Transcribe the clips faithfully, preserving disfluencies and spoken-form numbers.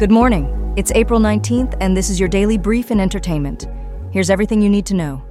Good morning. It's April nineteenth, and this is your daily brief in entertainment. Here's everything you need to know.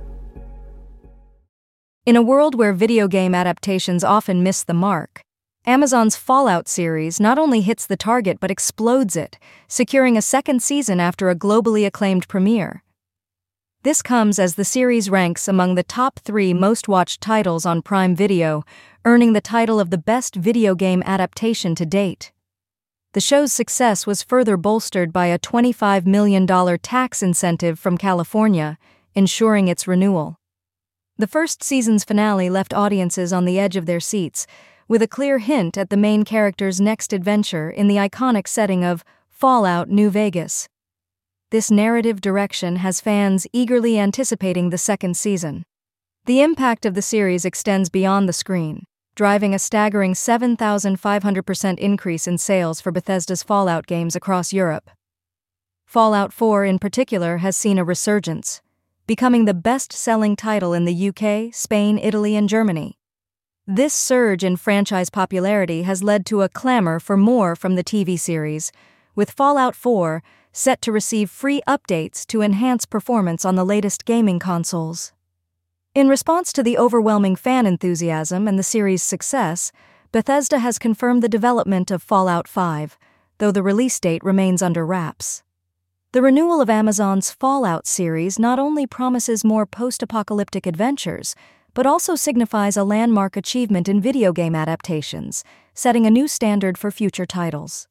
In a world where video game adaptations often miss the mark, Amazon's Fallout series not only hits the target but explodes it, securing a second season after a globally acclaimed premiere. This comes as the series ranks among the top three most-watched titles on Prime Video, earning the title of the best video game adaptation to date. The show's success was further bolstered by a twenty-five million dollars tax incentive from California, ensuring its renewal. The first season's finale left audiences on the edge of their seats, with a clear hint at the main character's next adventure in the iconic setting of Fallout New Vegas. This narrative direction has fans eagerly anticipating the second season. The impact of the series extends beyond the screen, driving a staggering seven thousand five hundred percent increase in sales for Bethesda's Fallout games across Europe. Fallout four, in particular, has seen a resurgence, becoming the best-selling title in the U K, Spain, Italy, and Germany. This surge in franchise popularity has led to a clamor for more from the T V series, with Fallout four set to receive free updates to enhance performance on the latest gaming consoles. In response to the overwhelming fan enthusiasm and the series' success, Bethesda has confirmed the development of Fallout five, though the release date remains under wraps. The renewal of Amazon's Fallout series not only promises more post-apocalyptic adventures, but also signifies a landmark achievement in video game adaptations, setting a new standard for future titles.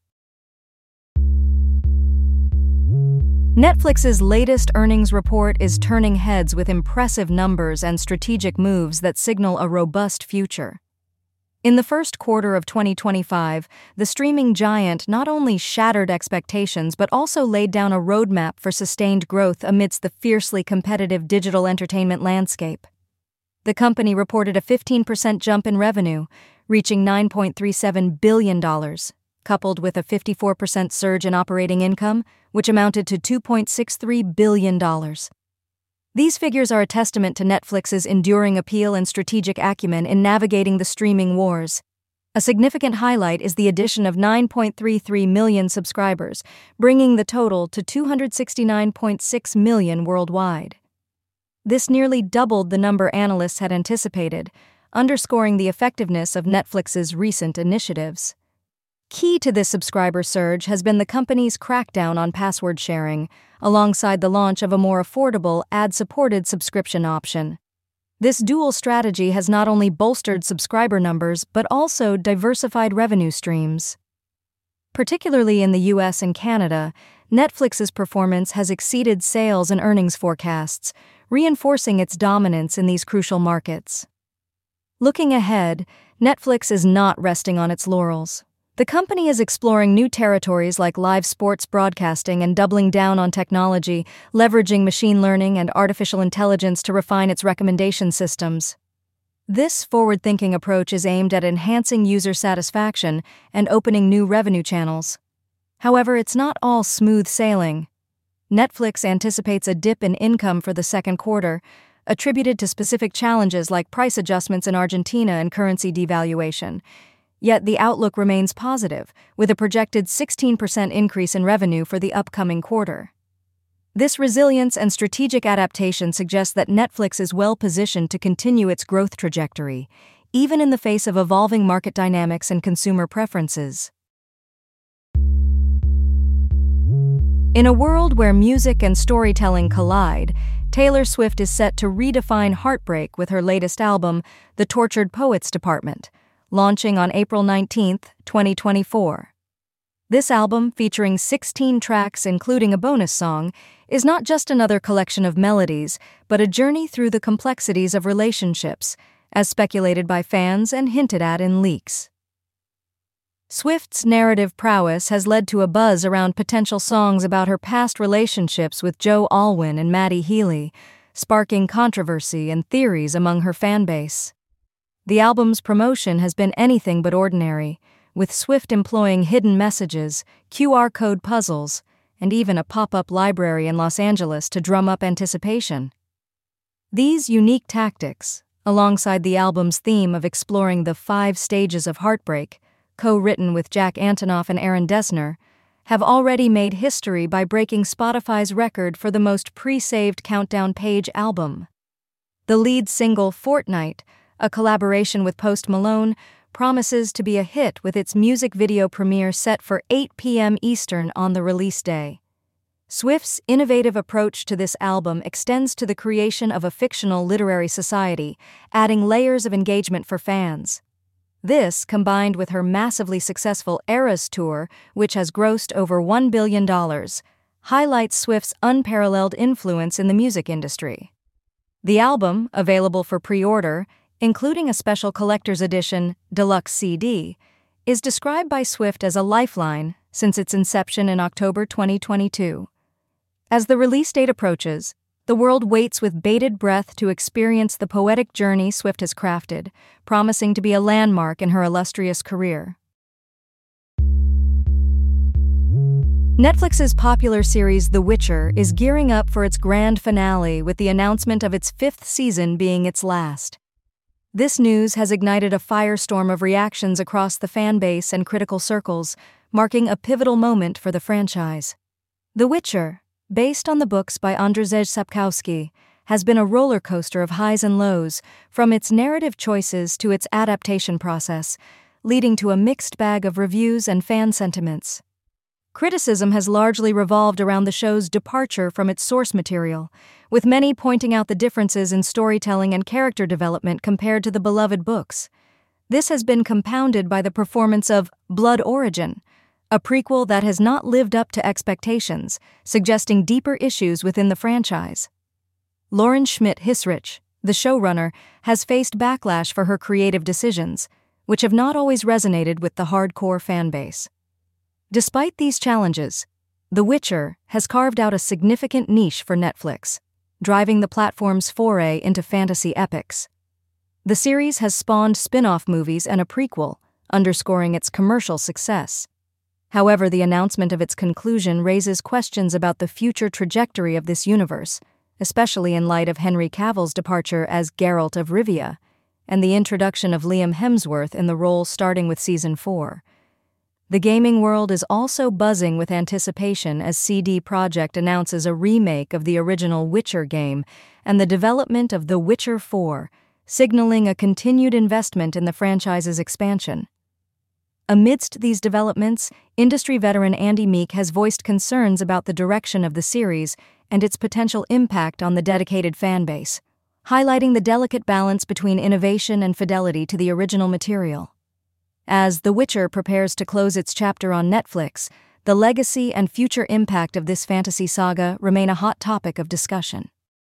Netflix's latest earnings report is turning heads with impressive numbers and strategic moves that signal a robust future. In the first quarter of twenty twenty-five, the streaming giant not only shattered expectations but also laid down a roadmap for sustained growth amidst the fiercely competitive digital entertainment landscape. The company reported a fifteen percent jump in revenue, reaching nine point three seven billion dollars, coupled with a fifty-four percent surge in operating income, which amounted to two point six three billion dollars. These figures are a testament to Netflix's enduring appeal and strategic acumen in navigating the streaming wars. A significant highlight is the addition of nine point three three million subscribers, bringing the total to two hundred sixty-nine point six million worldwide. This nearly doubled the number analysts had anticipated, underscoring the effectiveness of Netflix's recent initiatives. Key to this subscriber surge has been the company's crackdown on password sharing, alongside the launch of a more affordable, ad-supported subscription option. This dual strategy has not only bolstered subscriber numbers but also diversified revenue streams. Particularly in the U S and Canada, Netflix's performance has exceeded sales and earnings forecasts, reinforcing its dominance in these crucial markets. Looking ahead, Netflix is not resting on its laurels. The company is exploring new territories like live sports broadcasting and doubling down on technology, leveraging machine learning and artificial intelligence to refine its recommendation systems. This forward-thinking approach is aimed at enhancing user satisfaction and opening new revenue channels. However, it's not all smooth sailing. Netflix anticipates a dip in income for the second quarter, attributed to specific challenges like price adjustments in Argentina and currency devaluation. Yet the outlook remains positive, with a projected sixteen percent increase in revenue for the upcoming quarter. This resilience and strategic adaptation suggests that Netflix is well positioned to continue its growth trajectory, even in the face of evolving market dynamics and consumer preferences. In a world where music and storytelling collide, Taylor Swift is set to redefine heartbreak with her latest album, The Tortured Poets Department, launching on April nineteenth, twenty twenty-four. This album, featuring sixteen tracks including a bonus song, is not just another collection of melodies, but a journey through the complexities of relationships, as speculated by fans and hinted at in leaks. Swift's narrative prowess has led to a buzz around potential songs about her past relationships with Joe Alwyn and Maddie Healy, sparking controversy and theories among her fanbase. The album's promotion has been anything but ordinary, with Swift employing hidden messages, Q R code puzzles, and even a pop-up library in Los Angeles to drum up anticipation. These unique tactics, alongside the album's theme of exploring the five stages of heartbreak, co-written with Jack Antonoff and Aaron Dessner, have already made history by breaking Spotify's record for the most pre-saved Countdown Page album. The lead single, Fortnight, a collaboration with Post Malone, promises to be a hit with its music video premiere set for eight p.m. Eastern on the release day. Swift's innovative approach to this album extends to the creation of a fictional literary society, adding layers of engagement for fans. This, combined with her massively successful Eras Tour, which has grossed over one billion dollars, highlights Swift's unparalleled influence in the music industry. The album, available for pre-order, including a special collector's edition deluxe C D, is described by Swift as a lifeline since its inception in October twenty twenty-two. As the release date approaches, the world waits with bated breath to experience the poetic journey Swift has crafted, promising to be a landmark in her illustrious career. Netflix's popular series The Witcher is gearing up for its grand finale with the announcement of its fifth season being its last. This news has ignited a firestorm of reactions across the fanbase and critical circles, marking a pivotal moment for the franchise. The Witcher, based on the books by Andrzej Sapkowski, has been a roller coaster of highs and lows, from its narrative choices to its adaptation process, leading to a mixed bag of reviews and fan sentiments. Criticism has largely revolved around the show's departure from its source material, with many pointing out the differences in storytelling and character development compared to the beloved books. This has been compounded by the performance of Blood Origin, a prequel that has not lived up to expectations, suggesting deeper issues within the franchise. Lauren Schmidt-Hissrich, the showrunner, has faced backlash for her creative decisions, which have not always resonated with the hardcore fanbase. Despite these challenges, The Witcher has carved out a significant niche for Netflix, driving the platform's foray into fantasy epics. The series has spawned spin-off movies and a prequel, underscoring its commercial success. However, the announcement of its conclusion raises questions about the future trajectory of this universe, especially in light of Henry Cavill's departure as Geralt of Rivia, and the introduction of Liam Hemsworth in the role starting with Season four. The gaming world is also buzzing with anticipation as C D Projekt announces a remake of the original Witcher game and the development of The Witcher four, signaling a continued investment in the franchise's expansion. Amidst these developments, industry veteran Andy Meek has voiced concerns about the direction of the series and its potential impact on the dedicated fanbase, highlighting the delicate balance between innovation and fidelity to the original material. As The Witcher prepares to close its chapter on Netflix, the legacy and future impact of this fantasy saga remain a hot topic of discussion.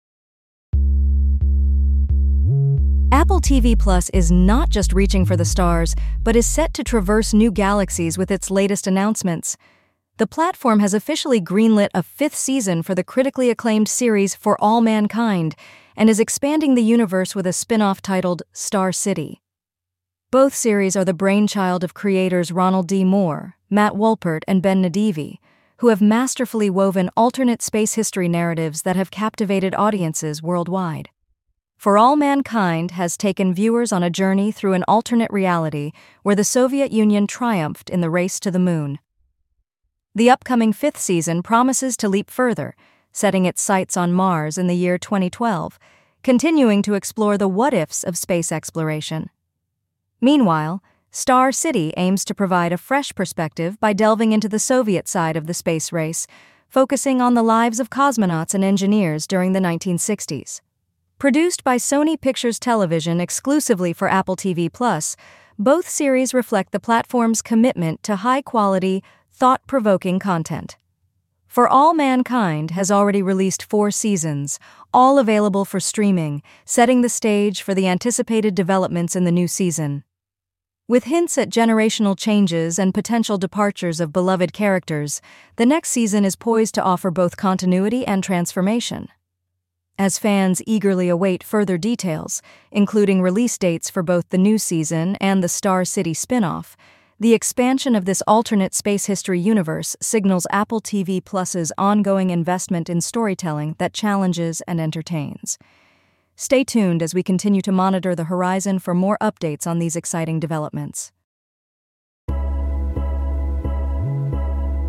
Apple T V Plus is not just reaching for the stars, but is set to traverse new galaxies with its latest announcements. The platform has officially greenlit a fifth season for the critically acclaimed series For All Mankind and is expanding the universe with a spin-off titled Star City. Both series are the brainchild of creators Ronald D. Moore, Matt Wolpert, and Ben Nadivi, who have masterfully woven alternate space history narratives that have captivated audiences worldwide. For All Mankind has taken viewers on a journey through an alternate reality where the Soviet Union triumphed in the race to the moon. The upcoming fifth season promises to leap further, setting its sights on Mars in the year twenty twelve, continuing to explore the what-ifs of space exploration. Meanwhile, Star City aims to provide a fresh perspective by delving into the Soviet side of the space race, focusing on the lives of cosmonauts and engineers during the nineteen sixties. Produced by Sony Pictures Television exclusively for Apple T V Plus, both series reflect the platform's commitment to high-quality, thought-provoking content. For All Mankind has already released four seasons, all available for streaming, setting the stage for the anticipated developments in the new season. With hints at generational changes and potential departures of beloved characters, the next season is poised to offer both continuity and transformation. As fans eagerly await further details, including release dates for both the new season and the Star City spin-off, the expansion of this alternate space history universe signals Apple T V Plus's ongoing investment in storytelling that challenges and entertains. Stay tuned as we continue to monitor the horizon for more updates on these exciting developments.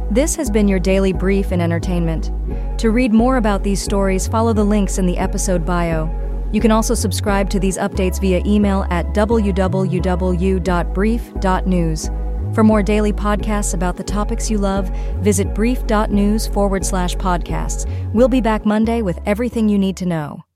This has been your daily brief in entertainment. To read more about these stories, follow the links in the episode bio. You can also subscribe to these updates via email at w w w dot brief dot news. For more daily podcasts about the topics you love, visit brief dot news forward slash podcasts. We'll be back Monday with everything you need to know.